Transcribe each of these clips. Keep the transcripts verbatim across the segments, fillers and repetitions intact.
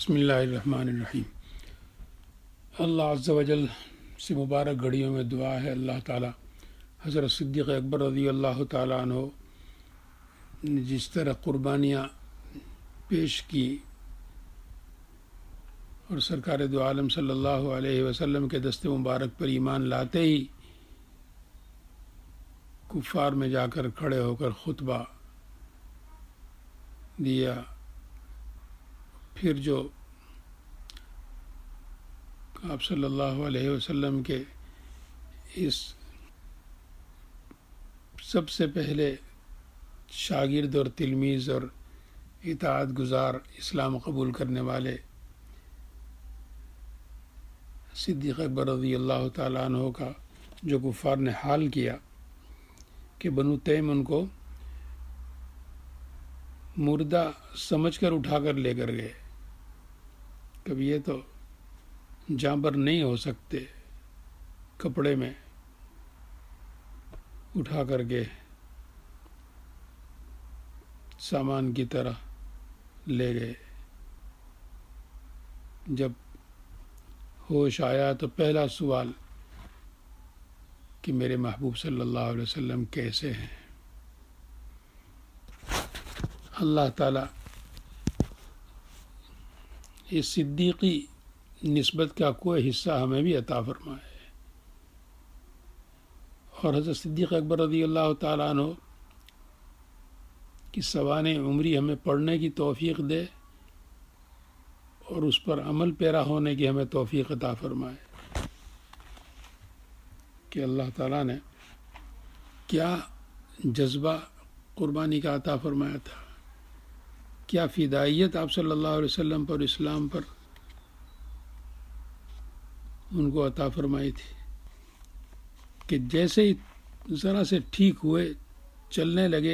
بسم اللہ الرحمن الرحیم۔ اللہ عز و جل سے مبارک گھڑیوں میں دعا ہے اللہ تعالی حضرت صدیق اکبر رضی اللہ تعالیٰ عنہ نے جس طرح قربانیاں پیش کی اور سرکار دو عالم صلی اللہ علیہ وسلم کے دست مبارک پر ایمان لاتے ہی کفار میں جا کر کھڑے ہو کر خطبہ دیا، پھر جو آپ صلی اللہ علیہ وسلم کے اس سب سے پہلے شاگرد اور تلمیذ اور اطاعت گزار اسلام قبول کرنے والے صدیق اکبر رضی اللہ تعالیٰ عنہ کا جو کفار نے حال کیا کہ بنو تیم ان کو مردہ سمجھ کر اٹھا کر لے کر گئے، کبھی یہ تو جانبر نہیں ہو سکتے، کپڑے میں اٹھا کر کے سامان کی طرح لے گئے۔ جب ہوش آیا تو پہلا سوال کہ میرے محبوب صلی اللہ علیہ وسلم کیسے ہیں؟ اللہ تعالیٰ اس صدیقی نسبت کا کوئی حصہ ہمیں بھی عطا فرمائے، اور حضرت صدیق اکبر رضی اللہ تعالیٰ عنہ کی سوانح عمری ہمیں پڑھنے کی توفیق دے اور اس پر عمل پیرا ہونے کی ہمیں توفیق عطا فرمائے کہ اللہ تعالیٰ نے کیا جذبہ قربانی کا عطا فرمایا تھا، کیا فدائیت آپ صلی اللہ علیہ وسلم پر اسلام پر ان کو عطا فرمائی تھی کہ جیسے ہی ذرا سے ٹھیک ہوئے چلنے لگے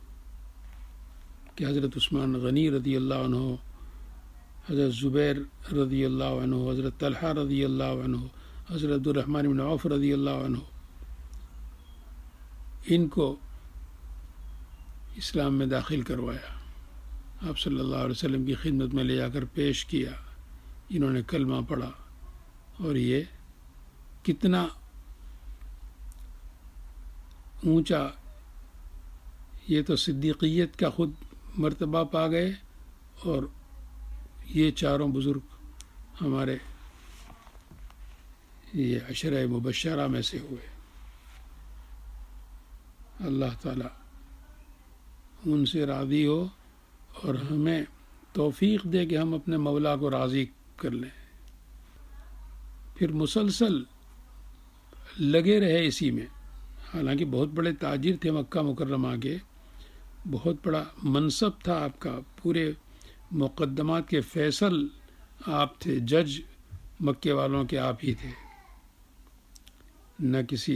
کہ حضرت عثمان غنی رضی اللہ عنہ، حضرت زبیر رضی اللہ عنہ، حضرت طلحہ رضی اللہ عنہ، حضرت عبد الرحمن بن عوف رضی اللہ عنہ، ان کو اسلام میں داخل کروایا، آپ صلی اللہ علیہ وسلم کی خدمت میں لے جا کر پیش کیا، انہوں نے کلمہ پڑھا، اور یہ کتنا اونچا، یہ تو صدیقیت کا خود مرتبہ پا گئے، اور یہ چاروں بزرگ ہمارے یہ عشرہ مبشرہ میں سے ہوئے۔ اللہ تعالیٰ ان سے راضی ہو اور ہمیں توفیق دے کہ ہم اپنے مولا کو راضی کر لیں، پھر مسلسل لگے رہے اسی میں۔ حالانکہ بہت بڑے تاجر تھے مکہ مکرمہ کے، بہت بڑا منصب تھا آپ کا، پورے مقدمات کے فیصل آپ تھے، جج مکے والوں کے آپ ہی تھے، نہ کسی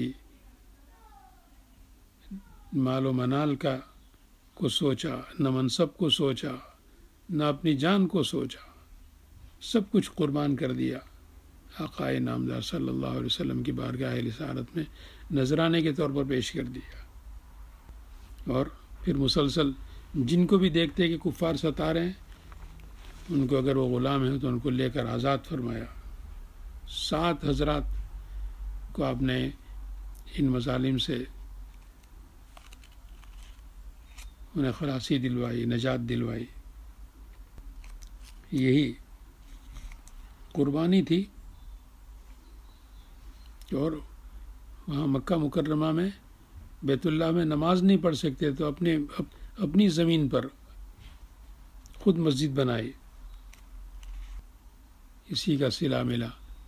مال و منال کا کو سوچا، نہ منصب کو سوچا، نہ اپنی جان کو سوچا، سب کچھ قربان کر دیا آقا نامدار صلی اللہ علیہ وسلم کی بارگاہ رسالت میں نذرانے کے طور پر پیش کر دیا۔ اور پھر مسلسل جن کو بھی دیکھتے کہ کفار ستا رہے ہیں، ان کو اگر وہ غلام ہیں تو ان کو لے کر آزاد فرمایا۔ سات حضرات کو آپ نے ان مظالم سے انہیں خلاصی دلوائی، نجات دلوائی۔ یہی قربانی تھی۔ اور وہاں مکہ مکرمہ میں بیت اللہ میں نماز نہیں پڑھ سکتے تو اپنے اپنی زمین پر خود مسجد بنائی، اسی کا صلہ ملا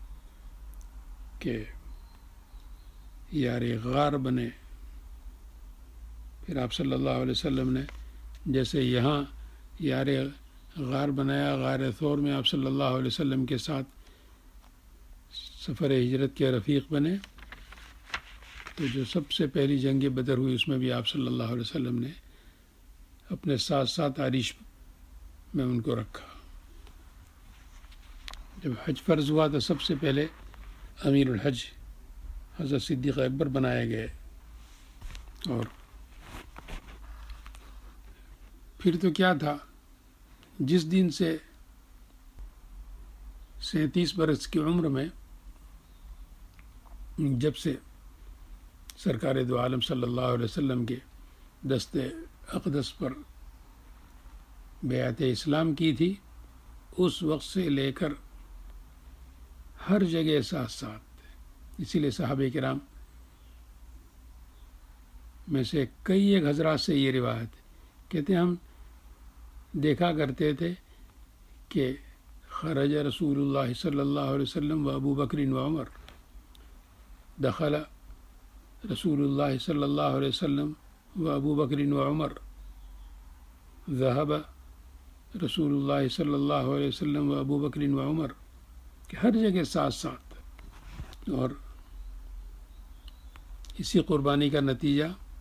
کہ یار غار بنے۔ پھر آپ صلی اللہ علیہ وسلم نے جیسے یہاں یار غار بنایا، غار ثور میں آپ صلی اللہ علیہ وسلم کے ساتھ سفر ہجرت کے رفیق بنے، تو جو سب سے پہلی جنگ بدر ہوئی اس میں بھی آپ صلی اللہ علیہ وسلم نے اپنے ساتھ ساتھ عریش میں ان کو رکھا۔ جب حج فرض ہوا تو سب سے پہلے امیر الحج حضرت صدیق اکبر بنائے گئے، اور پھر تو کیا تھا، جس دن سے سینتیس برس کی عمر میں جب سے سرکار دو عالم صلی اللہ علیہ وسلم کے دست اقدس پر بیعت اسلام کی تھی، اس وقت سے لے کر ہر جگہ ساتھ ساتھ. اسی لیے صحابہ کرام میں سے کئی ایک حضرات سے یہ روایت کہتے ہیں ہم دیکھا کرتے تھے کہ خرج رسول اللہ صلی اللہ علیہ وسلم و ابو بکر و عمر، دخل رسول اللہ صلی اللہ علیہ وسلم و ابو بکر و عمر، ذهب رسول اللہ صلی اللہ علیہ وسلم و ابو بکر و عمر، کہ ہر جگہ ساتھ ساتھ. اور اسی قربانی کا نتیجہ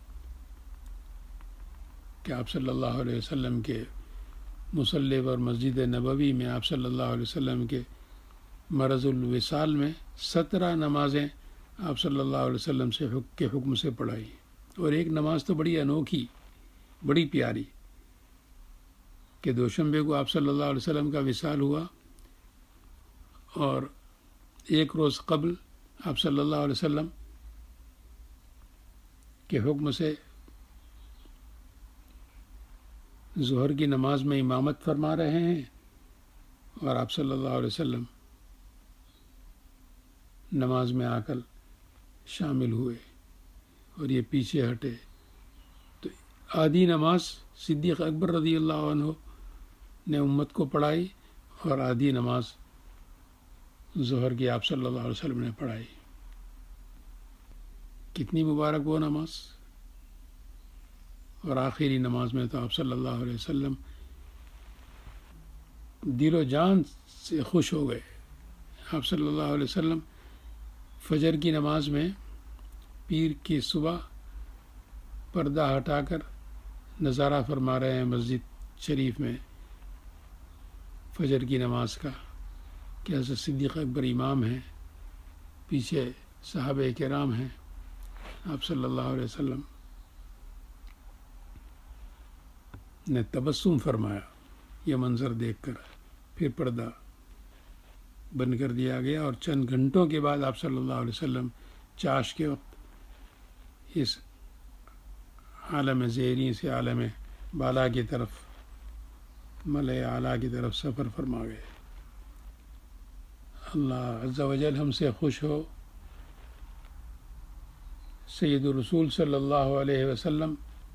کہ آپ صلی اللہ علیہ وسلم کے مصلی اور مسجد نبوی میں آپ صلی اللہ علیہ وسلم کے مرض الوصال میں سترہ نمازیں آپ صلی اللہ علیہ وسلم سے کے حکم سے پڑھائی. اور ایک نماز تو بڑی انوکھی، بڑی پیاری، کہ دوشنبے کو آپ صلی اللہ علیہ وسلم کا وصال ہوا اور ایک روز قبل آپ صلی اللہ علیہ وسلم کے حکم سے ظہر کی نماز میں امامت فرما رہے ہیں اور آپ صلی اللہ علیہ وسلم نماز میں آ کر شامل ہوئے اور یہ پیچھے ہٹے. تو آدھی نماز صدیق اکبر رضی اللہ عنہ نے امت کو پڑھائی اور آدھی نماز ظہر کی آپ صلی اللہ علیہ وسلم نے پڑھائی. کتنی مبارک وہ نماز. اور آخری نماز میں تو آپ صلی اللہ علیہ وسلم دل و جان سے خوش ہو گئے. آپ صلی اللہ علیہ وسلم فجر کی نماز میں پیر کی صبح پردہ ہٹا کر نظارہ فرما رہے ہیں مسجد شریف میں فجر کی نماز کا، کہ حضرت صدیق اکبر امام ہیں، پیچھے صحابہ کرام ہیں. آپ صلی اللہ علیہ وسلم نے تبسم فرمایا یہ منظر دیکھ کر، پھر پردہ بند کر دیا گیا اور چند گھنٹوں کے بعد آپ صلی اللہ علیہ وسلم چاش کے وقت اس عالم زیریں سے عالم بالا کی طرف، ملئ اعلیٰ کی طرف سفر فرما گئے. اللہ عز و جل ہم سے خوش ہو. سید الرسول صلی اللہ علیہ وسلم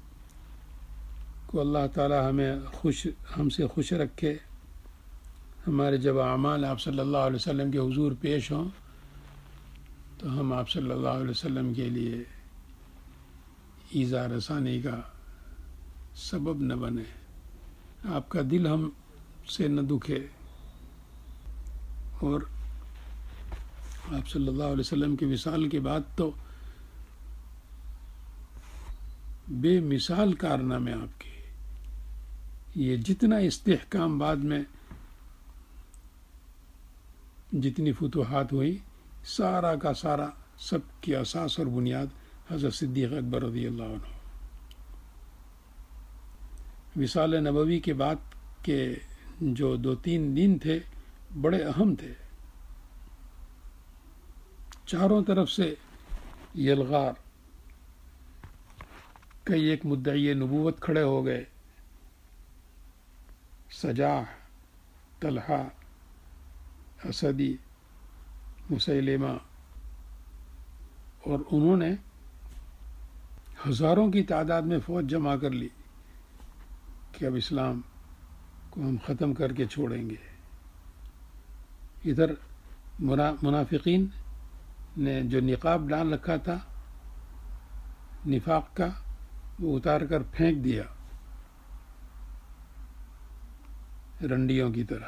کو اللہ تعالی ہمیں خوش ہم سے خوش رکھے. ہمارے جب اعمال آپ صلی اللہ علیہ وسلم کے حضور پیش ہوں تو ہم آپ صلی اللہ علیہ وسلم کے لیے ایذا رسانی کا سبب نہ بنے، آپ کا دل ہم سے نہ دکھے. اور آپ صلی اللہ علیہ وسلم کے وصال کے بعد تو بے مثال کارنامے آپ کے، یہ جتنا استحکام بعد میں جتنی فتوحات ہوئی، سارا کا سارا سب کی اساس اور بنیاد حضرت صدیق اکبر رضی اللہ عنہ. وصال نبوی کے بعد کے جو دو تین دن تھے بڑے اہم تھے. چاروں طرف سے یلغار کئی ایک مدعی نبوت کھڑے ہو گئے، سجاح، طلحہ، اسدی، مسیلمہ، اور انہوں نے ہزاروں کی تعداد میں فوج جمع کر لی کہ اب اسلام کو ہم ختم کر کے چھوڑیں گے. ادھر منافقین نے جو نقاب ڈال رکھا تھا نفاق کا، وہ اتار کر پھینک دیا رنڈیوں کی طرح،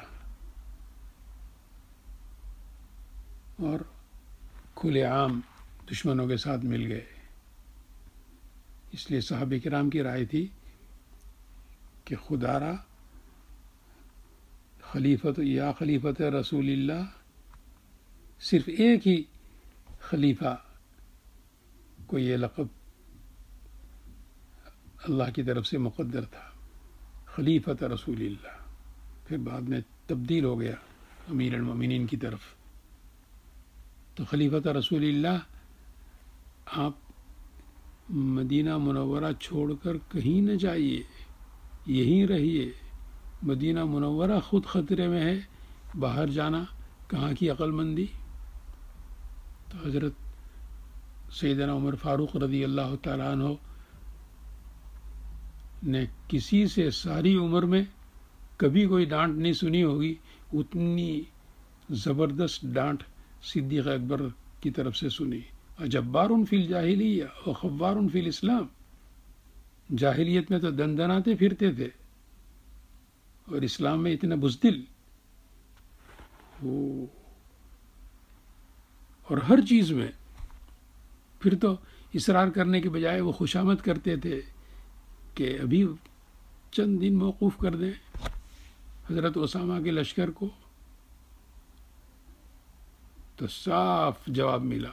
اور کھلے عام دشمنوں کے ساتھ مل گئے. اس لیے صحابہ کرام کی رائے تھی کہ خدا را خلیفت یا خلیفت رسول اللہ، صرف ایک ہی خلیفہ کو یہ لقب اللہ کی طرف سے مقدر تھا، خلیفت رسول اللہ. پھر بعد میں تبدیل ہو گیا امیر المومنین کی طرف. تو خلیفۃ رسول اللہ آپ مدینہ منورہ چھوڑ کر کہیں نہ جائیے، یہیں رہیے. مدینہ منورہ خود خطرے میں ہے، باہر جانا کہاں کی عقل مندی. تو حضرت سیدنا عمر فاروق رضی اللہ تعالیٰ عنہ نے کسی سے ساری عمر میں کبھی کوئی ڈانٹ نہیں سنی ہوگی، اتنی زبردست ڈانٹ صدیق اکبر کی طرف سے سنی. جبار فی الجاہلیہ و خوار فی الاسلام. جاہلیت میں تو دندناتے پھرتے تھے اور اسلام میں اتنا بزدل. وہ اور ہر چیز میں پھر تو اصرار کرنے کے بجائے وہ خوشامد کرتے تھے کہ ابھی چند دن موقوف کر دیں حضرت اسامہ کے لشکر کو. تو صاف جواب ملا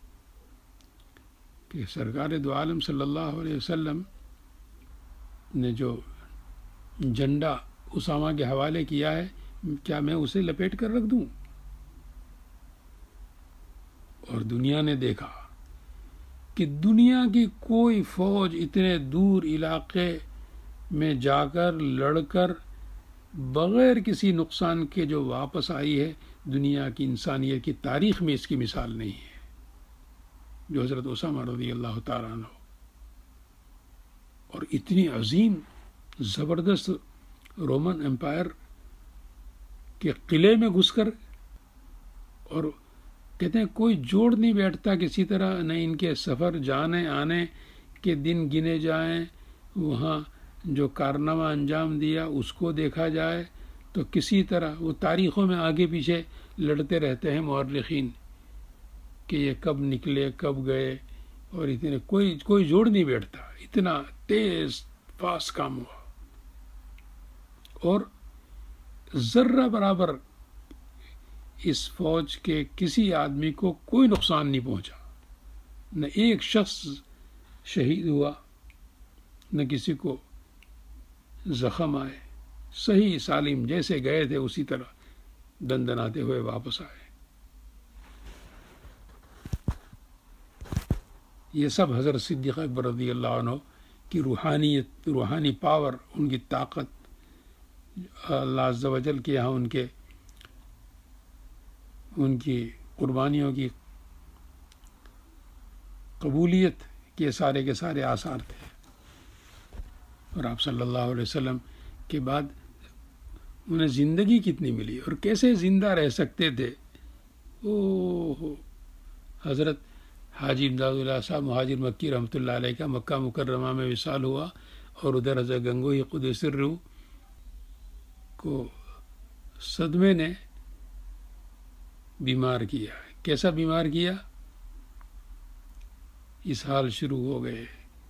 کہ سرکار دو عالم صلی اللہ علیہ وسلم نے جو جھنڈا اسامہ کے حوالے کیا ہے، کیا میں اسے لپیٹ کر رکھ دوں؟ اور دنیا نے دیکھا کہ دنیا کی کوئی فوج اتنے دور علاقے میں جا کر لڑ کر بغیر کسی نقصان کے جو واپس آئی ہے، دنیا کی انسانیت کی تاریخ میں اس کی مثال نہیں ہے جو حضرت اسامہ رضی اللہ تعالیٰ عنہ. اور اتنی عظیم زبردست رومن امپائر کے قلعے میں گھس کر، اور کہتے ہیں کوئی جوڑ نہیں بیٹھتا کسی طرح، نہ ان کے سفر جانے آنے کے دن گنے جائیں، وہاں جو کارنامہ انجام دیا اس کو دیکھا جائے تو کسی طرح وہ تاریخوں میں آگے پیچھے لڑتے رہتے ہیں مورخین کہ یہ کب نکلے کب گئے، اور اتنے کوئی کوئی جوڑ نہیں بیٹھتا. اتنا تیز فاسٹ کام ہوا اور ذرہ برابر اس فوج کے کسی آدمی کو کوئی نقصان نہیں پہنچا، نہ ایک شخص شہید ہوا، نہ کسی کو زخم آئے. صحیح سالم جیسے گئے تھے اسی طرح دندناتے ہوئے واپس آئے. یہ سب حضرت صدیق اکبر رضی اللہ عنہ کی روحانیت، روحانی پاور، ان کی طاقت، اللہ عز و جل کے یہاں ان کے ان کی قربانیوں کی قبولیت کے سارے کے سارے آثار تھے. اور آپ صلی اللہ علیہ وسلم کے بعد انہیں زندگی کتنی ملی اور کیسے زندہ رہ سکتے تھے. او حضرت حاجی امداد اللہ صاحب مہاجر مکی رحمۃ اللہ علیہ کا مکہ مکرمہ میں وصال ہوا، اور ادھر حضرت گنگوہی قدس الروح کو صدمے نے بیمار کیا. کیسا بیمار کیا؟ اسہال شروع ہو گئے.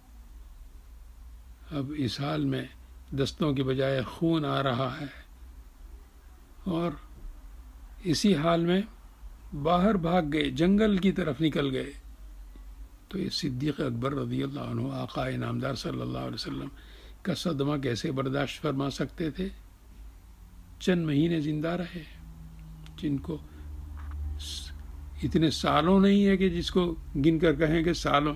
اب اسہال میں دستوں کے بجائے خون آ رہا ہے، اور اسی حال میں باہر بھاگ گئے، جنگل کی طرف نکل گئے. تو یہ صدیق اکبر رضی اللہ عنہ آقا انعامدار صلی اللہ علیہ وسلم کا صدمہ کیسے برداشت فرما سکتے تھے؟ چند مہینے زندہ رہے، جن کو اتنے سالوں نہیں ہے کہ جس کو گن کر کہیں کہ سالوں،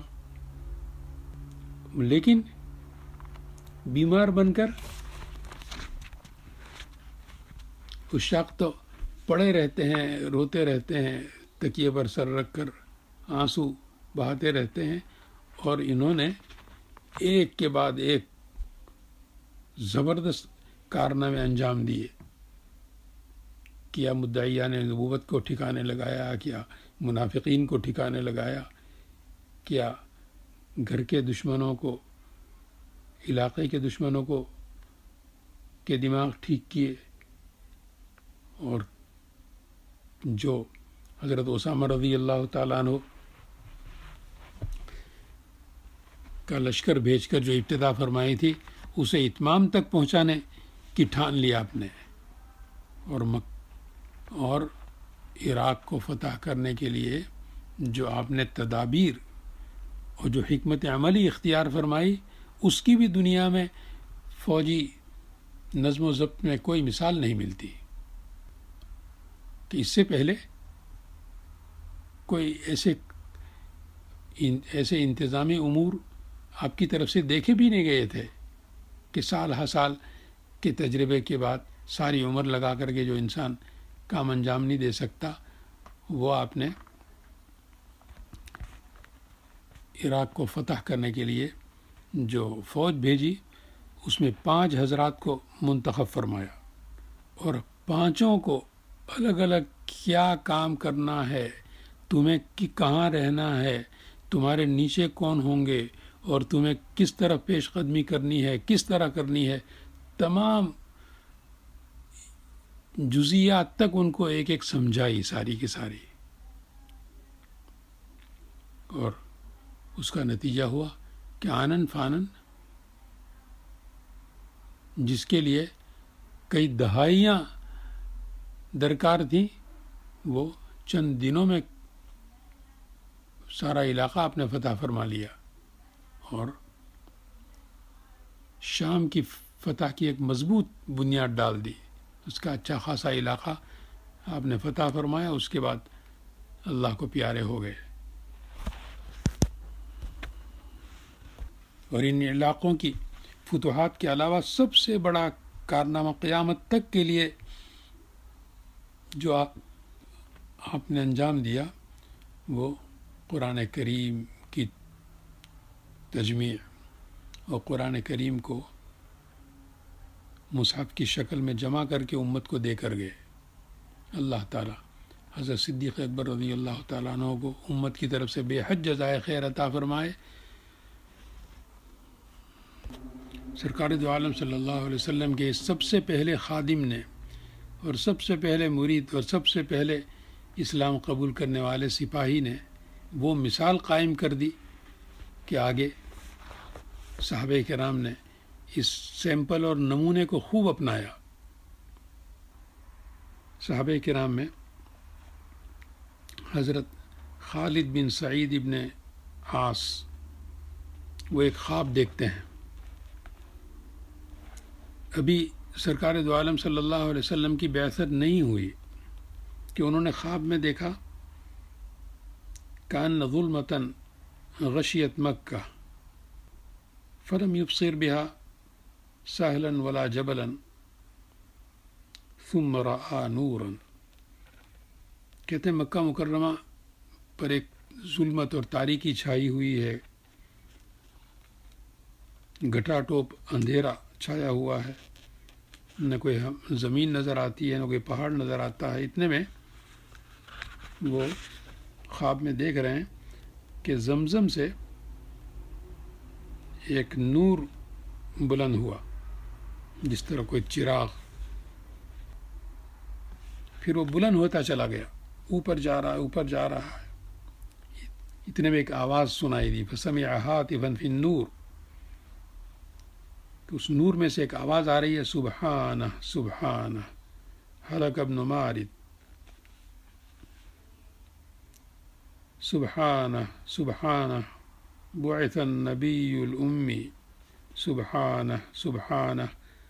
لیکن بیمار بن کر اس شخص تو پڑے رہتے ہیں، روتے رہتے ہیں، تکیے پر سر رکھ کر آنسو بہاتے رہتے ہیں. اور انہوں نے ایک کے بعد ایک زبردست کارنامے انجام دیے. کیا مدعیان نبوت کو ٹھکانے لگایا، کیا منافقین کو ٹھکانے لگایا، کیا گھر کے دشمنوں کو، علاقے کے دشمنوں کو کے دماغ ٹھیک کیے. اور جو حضرت اسامہ رضی اللہ تعالیٰ عنہ کا لشکر بھیج کر جو ابتدا فرمائی تھی اسے اتمام تک پہنچانے کی ٹھان لیا آپ نے، اور مک اور عراق کو فتح کرنے کے لیے جو آپ نے تدابیر اور جو حکمت عملی اختیار فرمائی، اس کی بھی دنیا میں فوجی نظم و ضبط میں کوئی مثال نہیں ملتی. کہ اس سے پہلے کوئی ایسے ایسے انتظامی امور آپ کی طرف سے دیکھے بھی نہیں گئے تھے کہ سال ہر سال کے تجربے کے بعد ساری عمر لگا کر کے جو انسان کام انجام نہیں دے سکتا، وہ آپ نے عراق کو فتح کرنے کے لیے جو فوج بھیجی اس میں پانچ حضرات کو منتخب فرمایا، اور پانچوں کو الگ الگ کیا کام کرنا ہے، تمہیں کہاں رہنا ہے، تمہارے نیچے کون ہوں گے، اور تمہیں کس طرح پیش قدمی کرنی ہے، کس طرح کرنی ہے، تمام جزیات تک ان کو ایک ایک سمجھائی ساری کی ساری. اور اس کا نتیجہ ہوا کہ آنن فانن جس کے لیے کئی دہائیاں درکار تھیں، وہ چند دنوں میں سارا علاقہ آپ نے فتح فرما لیا، اور شام کی فتح کی ایک مضبوط بنیاد ڈال دی. اس کا اچھا خاصا علاقہ آپ نے فتح فرمایا، اس کے بعد اللہ کو پیارے ہو گئے. اور ان علاقوں کی فتوحات کے علاوہ سب سے بڑا کارنامہ قیامت تک کے لیے جو آپ آپ نے انجام دیا، وہ قرآن کریم کی تجمیع اور قرآن کریم کو مصحف کی شکل میں جمع کر کے امت کو دے کر گئے. اللہ تعالیٰ حضرت صدیق اکبر رضی اللہ تعالیٰ عنہ کو امت کی طرف سے بے حد جزائے خیر عطا فرمائے. سرکار دو عالم صلی اللہ علیہ وسلم کے سب سے پہلے خادم نے اور سب سے پہلے مرید اور سب سے پہلے اسلام قبول کرنے والے سپاہی نے وہ مثال قائم کر دی کہ آگے صحابہ کرام نے اس سیمپل اور نمونے کو خوب اپنایا. صحابہ کرام میں حضرت خالد بن سعید ابن عاص وہ ایک خواب دیکھتے ہیں. ابھی سرکار دو عالم صلی اللہ علیہ وسلم کی بعثت نہیں ہوئی کہ انہوں نے خواب میں دیکھا کأن ظلمتاً غشیت مکہ فلم یبصر بها ساحلا ولا جبلا ثم رأى نورا. کہتے ہیں مکہ مکرمہ پر ایک ظلمت اور تاریکی چھائی ہوئی ہے، گھٹا ٹوپ اندھیرا چھایا ہوا ہے، نہ کوئی زمین نظر آتی ہے نہ کوئی پہاڑ نظر آتا ہے. اتنے میں وہ خواب میں دیکھ رہے ہیں کہ زمزم سے ایک نور بلند ہوا جس طرح کوئی چراغ، پھر وہ بلند ہوتا چلا گیا، اوپر جا رہا ہے اوپر جا رہا ہے. اتنے میں ایک آواز سنائی دی، فسمع ہاتفا فی النور، تو اس نور میں سے ایک آواز آ رہی ہے، سبحانہ سبحانہ ہلک ابن مارد، سبحانہ سبحانہ بعث النبی الامی، سبحانہ سبحانہ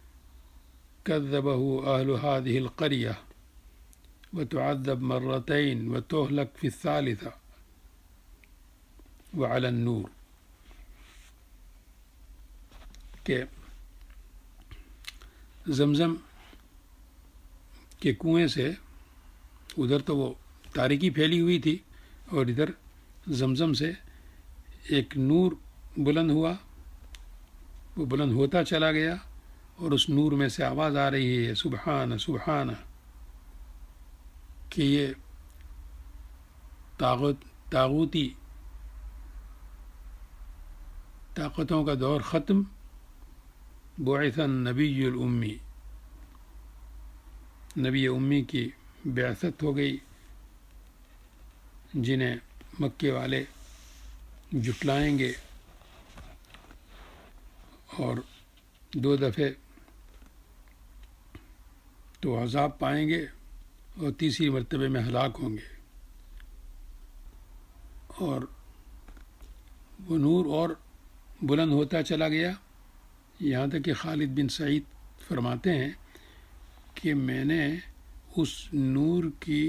كذبه أهل هذه القرية وتعذب مرتين وتهلك في الثالثة وعلى النور. کہ زمزم کے کنویں سے ادھر تو وہ تاریکی پھیلی ہوئی تھی اور ادھر زمزم سے ایک نور بلند ہوا، وہ بلند ہوتا چلا گیا، اور اس نور میں سے آواز آ رہی ہے سبحانہ سبحانہ کہ یہ طاغوت طاغوتی طاقتوں کا دور ختم، بعث النبی الامی، نبی امی کی بعثت ہو گئی، جنہیں مکے والے جھٹلائیں گے اور دو دفعے تو عذاب پائیں گے اور تیسری مرتبے میں ہلاک ہوں گے. اور وہ نور اور بلند ہوتا چلا گیا، یہاں تک کہ خالد بن سعید فرماتے ہیں کہ میں نے اس نور کی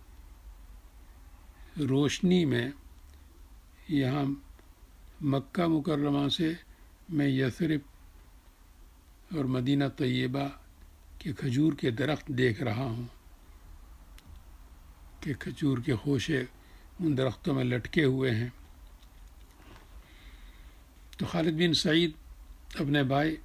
روشنی میں یہاں مکہ مکرمہ سے میں یثرب اور مدینہ طیبہ کے کھجور کے درخت دیکھ رہا ہوں کہ کھجور کے خوشے ان درختوں میں لٹکے ہوئے ہیں۔ تو خالد بن سعید اپنے بھائی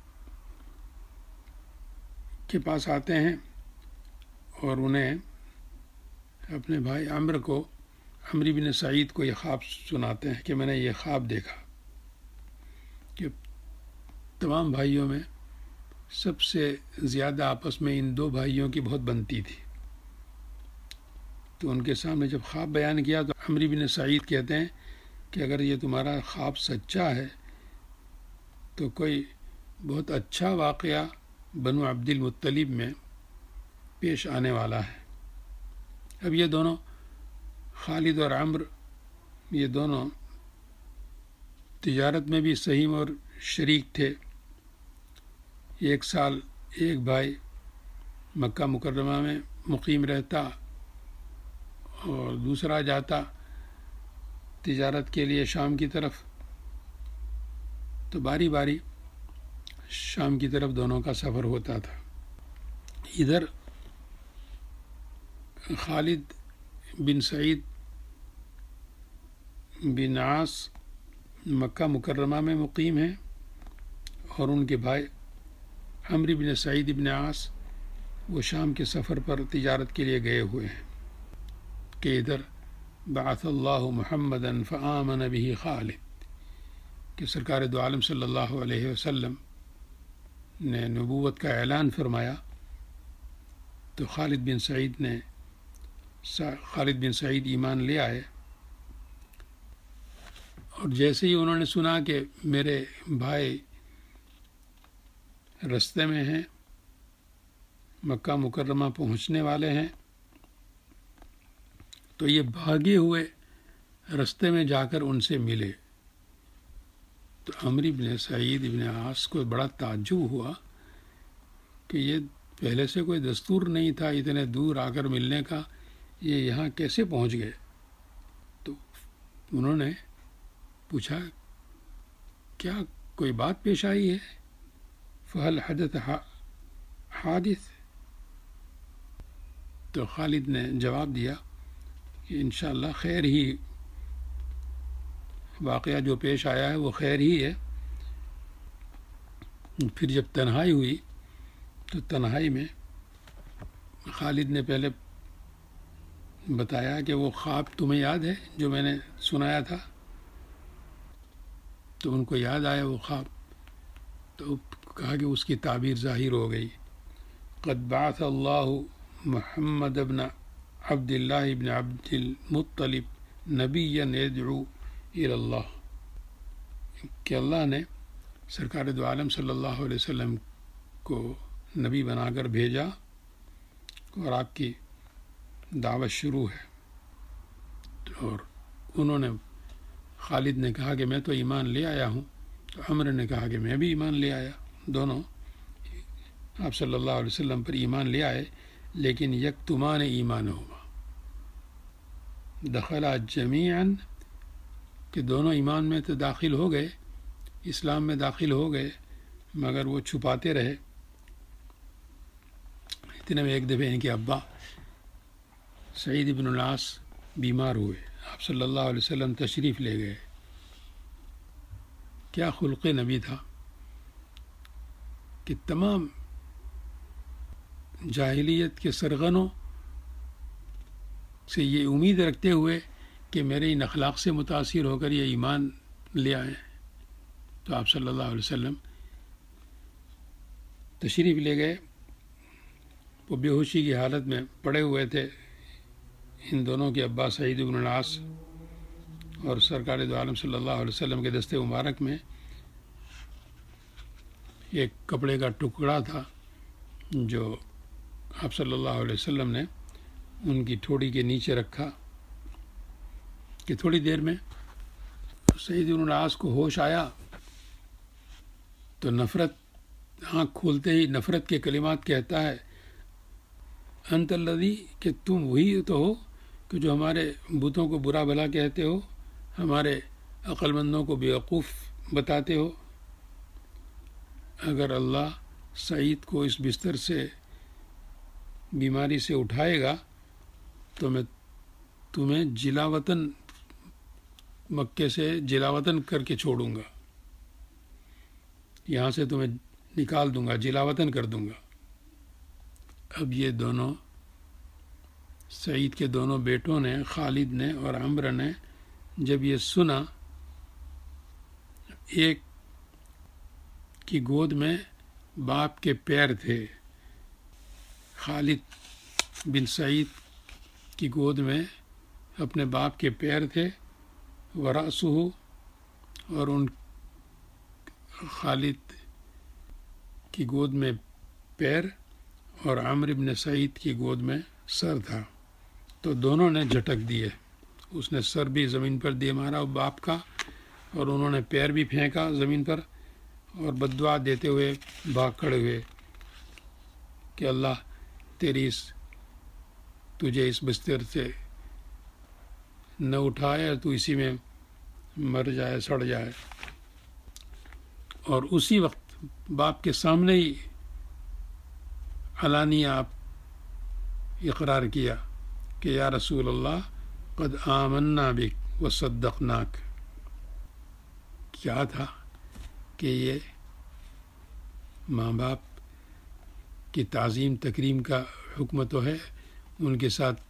کے پاس آتے ہیں اور انہیں اپنے بھائی عمر کو عمرو بن سعید کو یہ خواب سناتے ہیں کہ میں نے یہ خواب دیکھا کہ تمام بھائیوں میں سب سے زیادہ آپس میں ان دو بھائیوں کی بہت بنتی تھی۔ تو ان کے سامنے جب خواب بیان کیا تو عمرو بن سعید کہتے ہیں کہ اگر یہ تمہارا خواب سچا ہے تو کوئی بہت اچھا واقعہ بنو عبد المطلب میں پیش آنے والا ہے۔ اب یہ دونوں خالد اور عمرو یہ دونوں تجارت میں بھی سہیم اور شریک تھے۔ ایک سال ایک بھائی مکہ مکرمہ میں مقیم رہتا اور دوسرا جاتا تجارت کے لیے شام کی طرف، تو باری باری شام کی طرف دونوں کا سفر ہوتا تھا۔ ادھر خالد بن سعید بن عاص مکہ مکرمہ میں مقیم ہیں اور ان کے بھائی عمرو بن سعید بن عاص وہ شام کے سفر پر تجارت کے لیے گئے ہوئے ہیں کہ ادھر بعث اللہ محمدا فآمن به خالد کہ سرکار دو عالم صلی اللہ علیہ وسلم نے نبوت کا اعلان فرمایا، تو خالد بن سعید نے خالد بن سعید ایمان لے آئے، اور جیسے ہی انہوں نے سنا کہ میرے بھائی رستے میں ہیں، مکہ مکرمہ پہنچنے والے ہیں، تو یہ بھاگے ہوئے رستے میں جا کر ان سے ملے۔ تو عمرو بن سعید بن عاص کو بڑا تعجب ہوا کہ یہ پہلے سے کوئی دستور نہیں تھا اتنے دور آ کر ملنے کا، یہ یہاں کیسے پہنچ گئے؟ تو انہوں نے پوچھا کیا کوئی بات پیش آئی ہے؟ فہل حدث حادث؟ تو خالد نے جواب دیا کہ انشاءاللہ خیر ہی، واقعہ جو پیش آیا ہے وہ خیر ہی ہے۔ پھر جب تنہائی ہوئی تو تنہائی میں خالد نے پہلے بتایا کہ وہ خواب تمہیں یاد ہے جو میں نے سنایا تھا؟ تو ان کو یاد آیا وہ خواب، تو کہا کہ اس کی تعبیر ظاہر ہو گئی۔ قد بعث اللہ محمد ابن عبد اللہ ابن عبد المطلب نبیا یدعو الی اللہ، کہ اللہ نے سرکار دو عالم صلی اللہ علیہ وسلم کو نبی بنا کر بھیجا اور آپ کی دعوت شروع ہے۔ اور انہوں نے خالد نے کہا کہ میں تو ایمان لے آیا ہوں، تو عمر نے کہا کہ میں بھی ایمان لے آیا۔ دونوں آپ صلی اللہ علیہ وسلم پر ایمان لے آئے، لیکن یکتمان ایمان ہوا، دخلا جمیعاً، کہ دونوں ایمان میں تو داخل ہو گئے، اسلام میں داخل ہو گئے، مگر وہ چھپاتے رہے۔ اتنے میں ایک دفعہ ان کے ابا سعید بن العاص بیمار ہوئے، آپ صلی اللہ علیہ وسلم تشریف لے گئے۔ کیا خلق نبی تھا کہ تمام جاہلیت کے سرغنوں سے یہ امید رکھتے ہوئے کہ میرے ان اخلاق سے متاثر ہو کر یہ ایمان لے آئے، تو آپ صلی اللہ علیہ وسلم تشریف لے گئے۔ وہ بے ہوشی کی حالت میں پڑے ہوئے تھے، ان دونوں کے ابا سعید بن العاص، اور سرکار دو عالم صلی اللہ علیہ وسلم کے دستے مبارک میں ایک کپڑے کا ٹکڑا تھا جو آپ صلی اللہ علیہ وسلم نے ان کی ٹھوڑی کے نیچے رکھا کہ تھوڑی دیر میں سعید بن العاص کو ہوش آیا تو نفرت، آنکھ کھولتے ہی نفرت کے کلمات کہتا ہے، انت الذی کہ تم وہی تو ہو کہ جو ہمارے بتوں کو برا بھلا کہتے ہو، ہمارے عقل مندوں کو بیوقوف بتاتے ہو۔ اگر اللہ سعید کو اس بستر سے بیماری سے اٹھائے گا تو میں تمہیں جلا وطن مکے سے جلا وطن کر کے چھوڑوں گا، یہاں سے تمہیں نکال دوں گا، جلا وطن کر دوں گا۔ اب یہ دونوں سعید کے دونوں بیٹوں نے، خالد نے اور عمرو نے، جب یہ سنا، ایک کی گود میں باپ کے پیر تھے، خالد بن سعید کی گود میں اپنے باپ کے پیر تھے، ورأسہ، اور ان خالد کی گود میں پیر اور عمرو بن سعید کی گود میں سر تھا، تو دونوں نے جھٹک دیے۔ اس نے سر بھی زمین پر دے مارا باپ کا، اور انہوں نے پیر بھی پھینکا زمین پر اور بددعا دیتے ہوئے بھاگ کھڑے ہوئے کہ اللہ تیری اس تجھے اس بستر سے نہ اٹھائے اور تو اسی میں مر جائے، سڑ جائے۔ اور اسی وقت باپ کے سامنے ہی علانیہ آپ اقرار کیا کہ یا رسول اللہ قد آمنا بک وصدقناک۔ کیا تھا کہ یہ ماں باپ کی تعظیم تکریم کا حکم تو ہے، ان کے ساتھ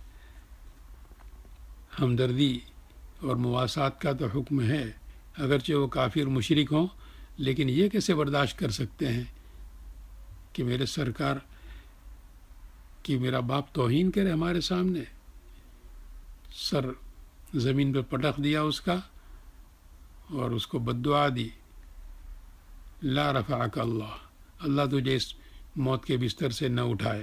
ہمدردی اور مواسات کا تو حکم ہے، اگرچہ وہ کافر مشرک ہوں، لیکن یہ کیسے برداشت کر سکتے ہیں کہ میرے سرکار کی میرا باپ توہین کرے ہمارے سامنے؟ سر زمین پہ پٹخ دیا اس کا اور اس کو بددعا دی، لا رفعک اللہ، اللہ تجھے اس موت کے بستر سے نہ اٹھائے۔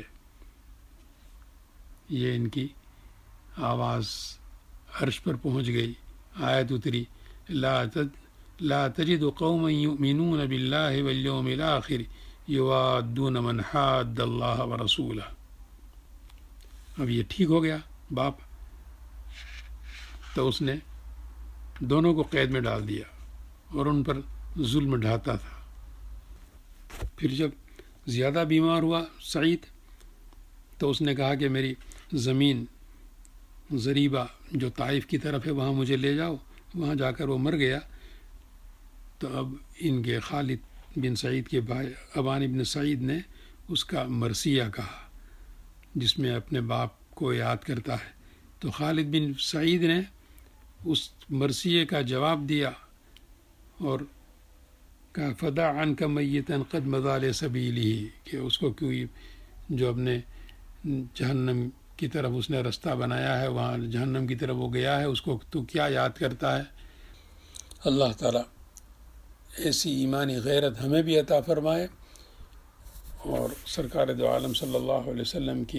یہ ان کی آواز عرش پر پہنچ گئی، آیت اتری، لا تد لا تجد قوما یؤمنون باللہ والیوم الآخر یوادون من حاد اللہ ورسولہ۔ اب یہ ٹھیک ہو گیا باپ، تو اس نے دونوں کو قید میں ڈال دیا اور ان پر ظلم ڈھاتا تھا۔ پھر جب زیادہ بیمار ہوا سعید تو اس نے کہا کہ میری زمین زریبہ جو طائف کی طرف ہے وہاں مجھے لے جاؤ، وہاں جا کر وہ مر گیا۔ تو اب ان کے خالد بن سعید کے بھائی ابان بن سعید نے اس کا مرثیہ کہا، جس میں اپنے باپ کو یاد کرتا ہے۔ تو خالد بن سعید نے اس مرثیے کا جواب دیا اور کہا فدع عنک میتا قد مضى لسبیلہ، کہ اس کو کوئی جو اپنے جہنم کی طرف اس نے رستہ بنایا ہے، وہاں جہنم کی طرف وہ گیا ہے، اس کو تو کیا یاد کرتا ہے۔ اللہ تعالیٰ ایسی ایمانی غیرت ہمیں بھی عطا فرمائے، اور سرکار دو عالم صلی اللہ علیہ وسلم کی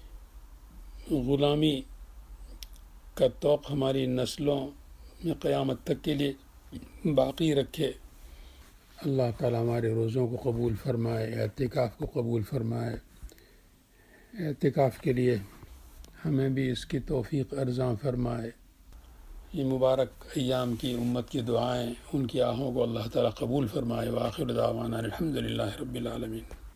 غلامی کا توق ہماری نسلوں میں قیامت تک کے لیے باقی رکھے۔ اللہ تعالیٰ ہمارے روزوں کو قبول فرمائے، اعتکاف کو قبول فرمائے۔ اعتکاف کے لیے ہمیں بھی اس کی توفیق ارزاں فرمائے۔ یہ مبارک ایام کی امت کی دعائیں، ان کی آہوں کو اللہ تعالیٰ قبول فرمائے۔ وآخر دعوانا الحمد للہ رب العالمین۔